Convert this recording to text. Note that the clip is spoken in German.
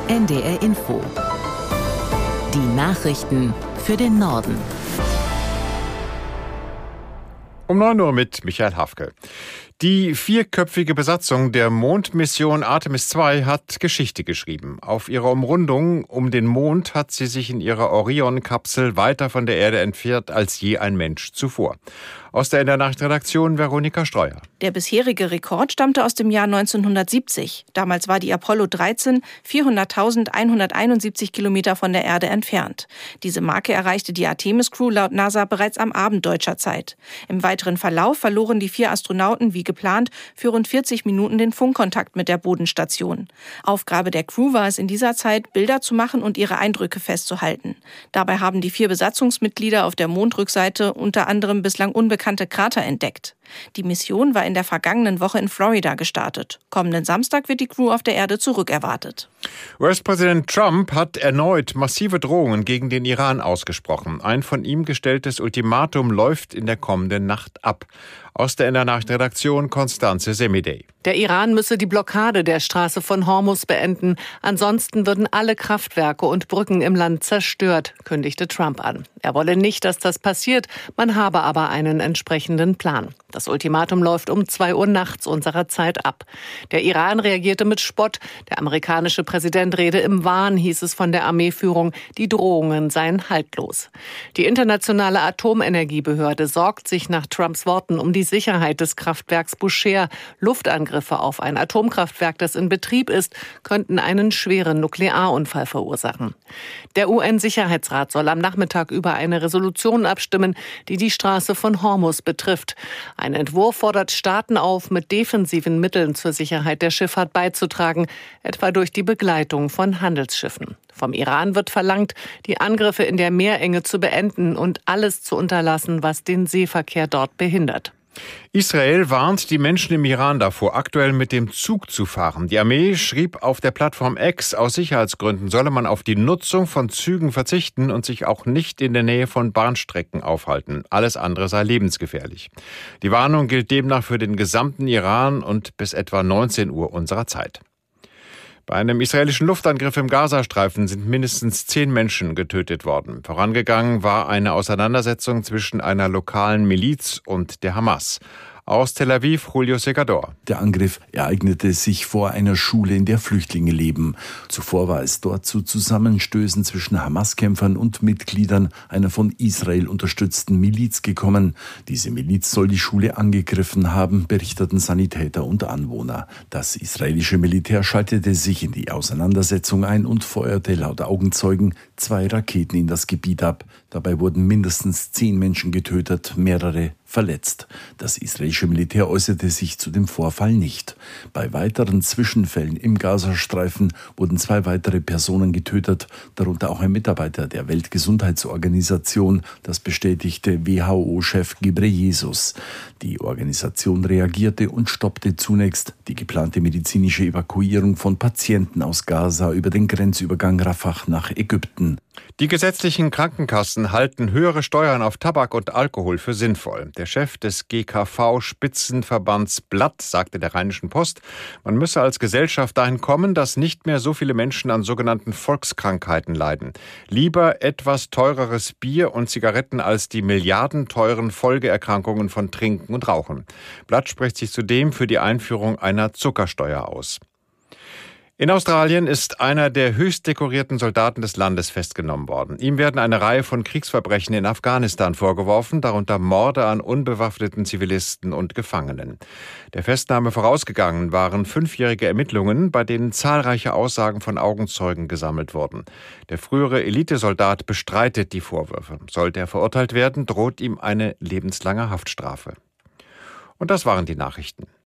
NDR Info. Die Nachrichten für den Norden. Um 9 Uhr mit Michael Hafke. Die 4-köpfige Besatzung der Mondmission Artemis II hat Geschichte geschrieben. Auf ihrer Umrundung um den Mond hat sie sich in ihrer Orion-Kapsel weiter von der Erde entfernt als je ein Mensch zuvor. Aus der NDR-Nachrichtenredaktion Veronika Streuer. Der bisherige Rekord stammte aus dem Jahr 1970. Damals war die Apollo 13 400.171 Kilometer von der Erde entfernt. Diese Marke erreichte die Artemis-Crew laut NASA bereits am Abend deutscher Zeit. Im weiteren Verlauf verloren die 4 Astronauten wie geplant für rund 40 Minuten den Funkkontakt mit der Bodenstation. Aufgabe der Crew war es in dieser Zeit, Bilder zu machen und ihre Eindrücke festzuhalten. Dabei haben die 4 Besatzungsmitglieder auf der Mondrückseite unter anderem bislang unbekannte Krater entdeckt. Die Mission war in der vergangenen Woche in Florida gestartet. Kommenden Samstag wird die Crew auf der Erde zurückerwartet. US-Präsident Trump hat erneut massive Drohungen gegen den Iran ausgesprochen. Ein von ihm gestelltes Ultimatum läuft in der kommenden Nacht ab. Aus der NDR-Nachrichtenredaktion Constanze Semidey. Der Iran müsse die Blockade der Straße von Hormuz beenden. Ansonsten würden alle Kraftwerke und Brücken im Land zerstört, kündigte Trump an. Er wolle nicht, dass das passiert, man habe aber einen entsprechenden Plan. Das Ultimatum läuft um 2 Uhr nachts unserer Zeit ab. Der Iran reagierte mit Spott. Der amerikanische Präsident rede im Wahn, hieß es von der Armeeführung. Die Drohungen seien haltlos. Die internationale Atomenergiebehörde sorgt sich nach Trumps Worten um die Sicherheit des Kraftwerks Bushehr. Luftangriffe auf ein Atomkraftwerk, das in Betrieb ist, könnten einen schweren Nuklearunfall verursachen. Der UN-Sicherheitsrat soll am Nachmittag über eine Resolution abstimmen, die die Straße von Hormuz betrifft. Ein Entwurf fordert Staaten auf, mit defensiven Mitteln zur Sicherheit der Schifffahrt beizutragen, etwa durch die Begleitung von Handelsschiffen. Vom Iran wird verlangt, die Angriffe in der Meerenge zu beenden und alles zu unterlassen, was den Seeverkehr dort behindert. Israel warnt die Menschen im Iran davor, aktuell mit dem Zug zu fahren. Die Armee schrieb auf der Plattform X, aus Sicherheitsgründen solle man auf die Nutzung von Zügen verzichten und sich auch nicht in der Nähe von Bahnstrecken aufhalten. Alles andere sei lebensgefährlich. Die Warnung gilt demnach für den gesamten Iran und bis etwa 19 Uhr unserer Zeit. Bei einem israelischen Luftangriff im Gazastreifen sind mindestens 10 Menschen getötet worden. Vorangegangen war eine Auseinandersetzung zwischen einer lokalen Miliz und der Hamas. Aus Tel Aviv, Julio Segador. Der Angriff ereignete sich vor einer Schule, in der Flüchtlinge leben. Zuvor war es dort zu Zusammenstößen zwischen Hamas-Kämpfern und Mitgliedern einer von Israel unterstützten Miliz gekommen. Diese Miliz soll die Schule angegriffen haben, berichteten Sanitäter und Anwohner. Das israelische Militär schaltete sich in die Auseinandersetzung ein und feuerte laut Augenzeugen 2 Raketen in das Gebiet ab. Dabei wurden mindestens 10 Menschen getötet, mehrere verletzt. Das israelische Militär äußerte sich zu dem Vorfall nicht. Bei weiteren Zwischenfällen im Gazastreifen wurden 2 weitere Personen getötet, darunter auch ein Mitarbeiter der Weltgesundheitsorganisation, das bestätigte WHO-Chef Ghebreyesus. Die Organisation reagierte und stoppte zunächst die geplante medizinische Evakuierung von Patienten aus Gaza über den Grenzübergang Rafah nach Ägypten. Die gesetzlichen Krankenkassen halten höhere Steuern auf Tabak und Alkohol für sinnvoll. Der Chef des GKV-Spitzenverbands Blatt sagte der Rheinischen Post, man müsse als Gesellschaft dahin kommen, dass nicht mehr so viele Menschen an sogenannten Volkskrankheiten leiden. Lieber etwas teureres Bier und Zigaretten als die milliardenteuren Folgeerkrankungen von Trinken und Rauchen. Blatt spricht sich zudem für die Einführung einer Zuckersteuer aus. In Australien ist einer der höchst dekorierten Soldaten des Landes festgenommen worden. Ihm werden eine Reihe von Kriegsverbrechen in Afghanistan vorgeworfen, darunter Morde an unbewaffneten Zivilisten und Gefangenen. Der Festnahme vorausgegangen waren 5-jährige Ermittlungen, bei denen zahlreiche Aussagen von Augenzeugen gesammelt wurden. Der frühere Elitesoldat bestreitet die Vorwürfe. Sollte er verurteilt werden, droht ihm eine lebenslange Haftstrafe. Und das waren die Nachrichten.